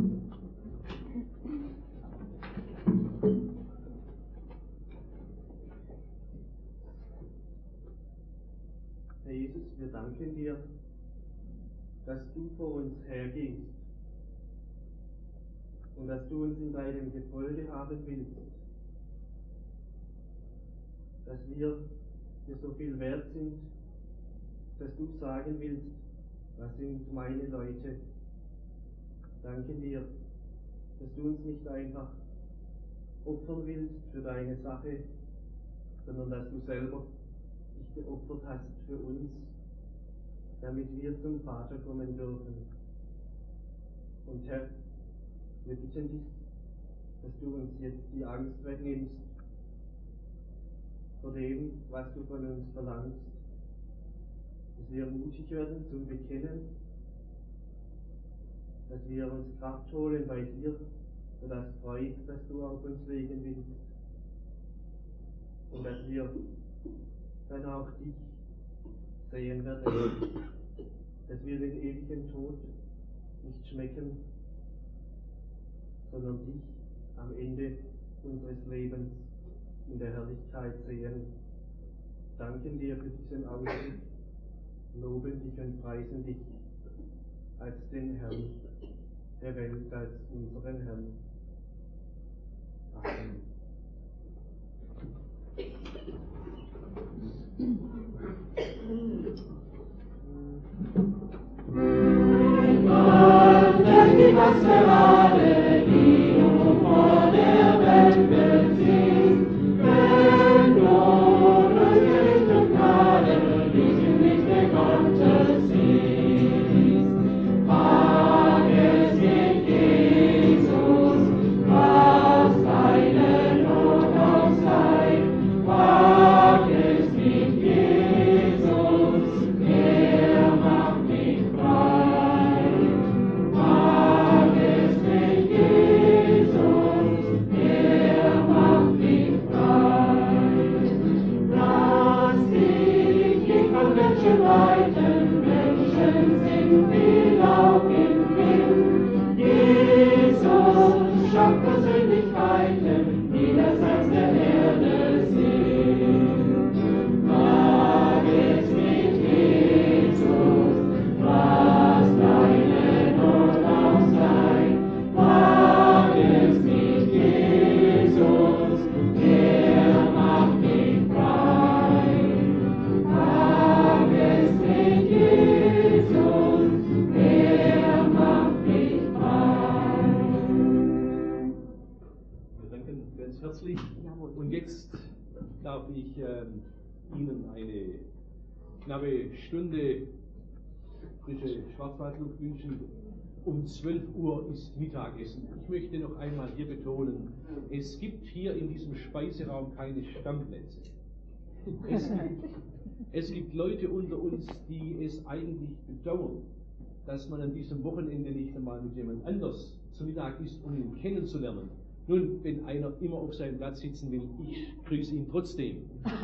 S4: Herr Jesus, wir danken dir, dass du vor uns hergehst und dass du uns in deinem Gefolge haben willst, dass wir dir so viel wert sind, dass du sagen willst, das sind meine Leute. Danke dir, dass du uns nicht einfach opfern willst für deine Sache, sondern dass du selber dich geopfert hast für uns, damit wir zum Vater kommen dürfen. Und Herr, wir bitten dich, dass du uns jetzt die Angst wegnimmst vor dem, was du von uns verlangst, dass wir mutig werden zum Bekennen, dass wir uns Kraft holen bei dir für das Kreuz, das du auf uns legen willst, und dass wir dann auch dich sehen werden, dass wir den ewigen Tod nicht schmecken, sondern dich am Ende unseres Lebens in der Herrlichkeit sehen. Danken dir für diesen Ausblick, loben dich und preisen dich als den Herrn der Welt, als unseren Herrn. Amen.
S7: Was gerade die du vor der Welt beziehst, wenn Not und Gericht und Gnade dich im Lichte Gottes siehst. Frag es mit Jesus, was deine Not auch sei. Frag es mit Jesus, er macht dich frei. Frag es mit Jesus, er macht dich frei. Lass dich nicht von Menschen leiten, Menschen sind wie Laub im Wind. Jesus schafft Persönlichkeiten, die das Herz der Erde sind. Frag es mit Jesus, was deine Not auch sei. Frag es mit Jesus, er macht dich frei. Frag es mit Jesus, er macht dich frei.
S1: Wir danken ganz herzlich. Und jetzt darf ich Ihnen eine knappe Stunde frische Schwarzwaldluft wünschen. Um 12 Uhr ist Mittagessen. Ich möchte noch einmal hier betonen, es gibt hier in diesem Speiseraum keine Stammplätze. Es gibt Leute unter uns, die es eigentlich bedauern, dass man an diesem Wochenende nicht einmal mit jemand anders zu Mittag isst, um ihn kennenzulernen. Nun, wenn einer immer auf seinem Platz sitzen will, ich grüße ihn trotzdem.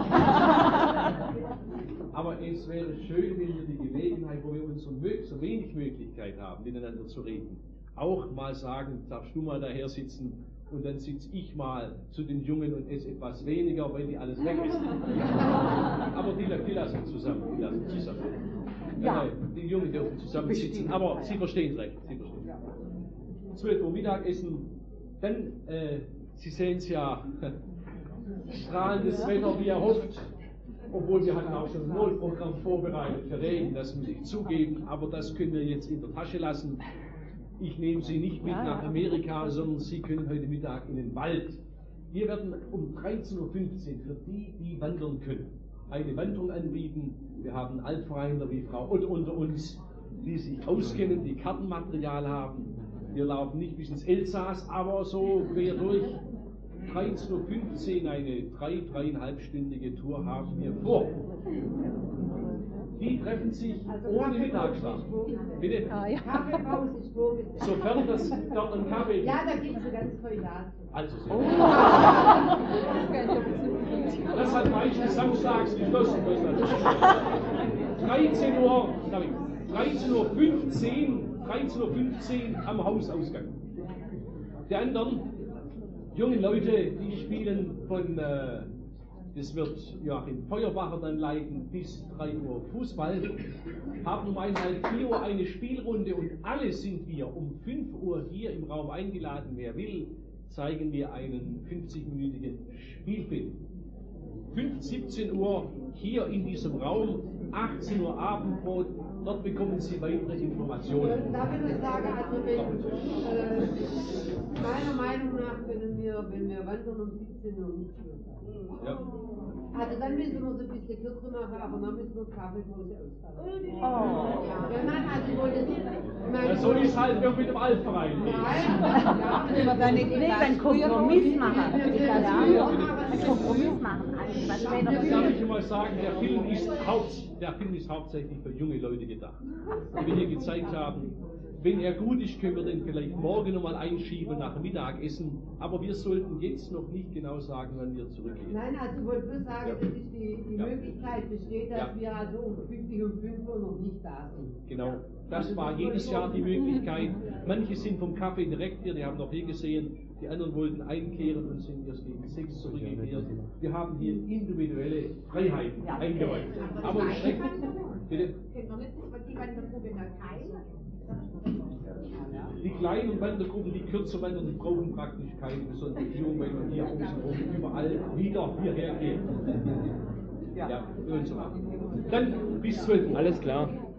S1: Aber es wäre schön, wenn wir die Gelegenheit, wo wir uns so wenig Möglichkeit haben, miteinander zu reden, auch mal sagen, darfst du mal daher sitzen und dann sitze ich mal zu den Jungen und esse etwas weniger, weil die alles wegessen. Aber die lassen zusammen. Ja. Die Jungen dürfen zusammen sitzen, aber Sie verstehen recht. 12 Uhr Mittagessen. Dann, Sie sehen es ja, strahlendes Wetter wie erhofft, obwohl wir hatten auch schon ein Notprogramm vorbereitet für Regen, das muss ich zugeben, aber das können wir jetzt in der Tasche lassen. Ich nehme Sie nicht mit nach Amerika, sondern Sie können heute Mittag in den Wald. Wir werden um 13.15 Uhr für die wandern können, eine Wanderung anbieten. Wir haben Altvereiner wie Frau Ott unter uns, die sich auskennen, die Kartenmaterial haben. Wir laufen nicht bis ins Elsass, aber so quer durch. 13.15 Uhr eine 3,5-stündige Tour haben wir vor. Die treffen sich ohne Mittagsschlaf. Bitte?
S3: Kaffeepause ist vorgesehen.
S1: Sofern das dort ein Kaffee gibt.
S3: Ja, da gibt es ganz voll Ja.
S1: Also das hat meistens samstags geschlossen. 13.15 Uhr am Hausausgang. Die anderen jungen Leute, die spielen von, das wird Joachim Feuerbacher dann leiten, bis 3 Uhr Fußball, haben um 3:30, 4 Uhr eine Spielrunde und alle sind wir um 5 Uhr hier im Raum eingeladen. Wer will, zeigen wir einen 50-minütigen Spielfilm. 17 Uhr hier in diesem Raum, 18 Uhr Abendbrot, dort bekommen Sie weitere Informationen.
S8: Da will ich sagen, also meiner Meinung nach können wir, wenn wir wandern, um 17 Uhr nicht führen.
S1: Ja.
S8: Also dann müssen wir so ein bisschen kürzer machen, aber dann müssen wir Kaffeepause ausfallen.
S3: Oh.
S8: Ja, wenn man also wollte,
S1: Ja, so ist halt auch mit dem Altverein.
S8: Nein, ja,
S9: über deine
S10: Nee, einen Kompromiss machen. Einen Kompromiss machen.
S1: Darf ich mal sagen, der Film ist hauptsächlich für junge Leute gedacht. Die wir hier gezeigt haben. Wenn er gut ist, können wir den vielleicht morgen nochmal einschieben nach Mittagessen. Aber wir sollten jetzt noch nicht genau sagen, wann wir zurückgehen.
S8: Nein, also ich wollte nur sagen,
S1: Ja.
S8: dass die
S1: Ja.
S8: Möglichkeit besteht, dass
S1: Ja.
S8: wir also um 50 und 5 Uhr noch nicht da sind.
S1: Genau, das war jedes Jahr die Möglichkeit. Manche sind vom Café direkt hier, die haben noch hier gesehen. Die anderen wollten einkehren und sind erst gegen 6 zurückgekehrt. Wir haben hier individuelle Freiheiten eingeräumt. Aber schrecklich. Bitte? Die kleinen Wandergruppen, die kürzer wandern, die brauchen praktisch keine besondere Führung, weil man hier außenrum überall wieder hierher geht. Ja, und so weiter. Dann bis 12 Uhr.
S5: Alles klar.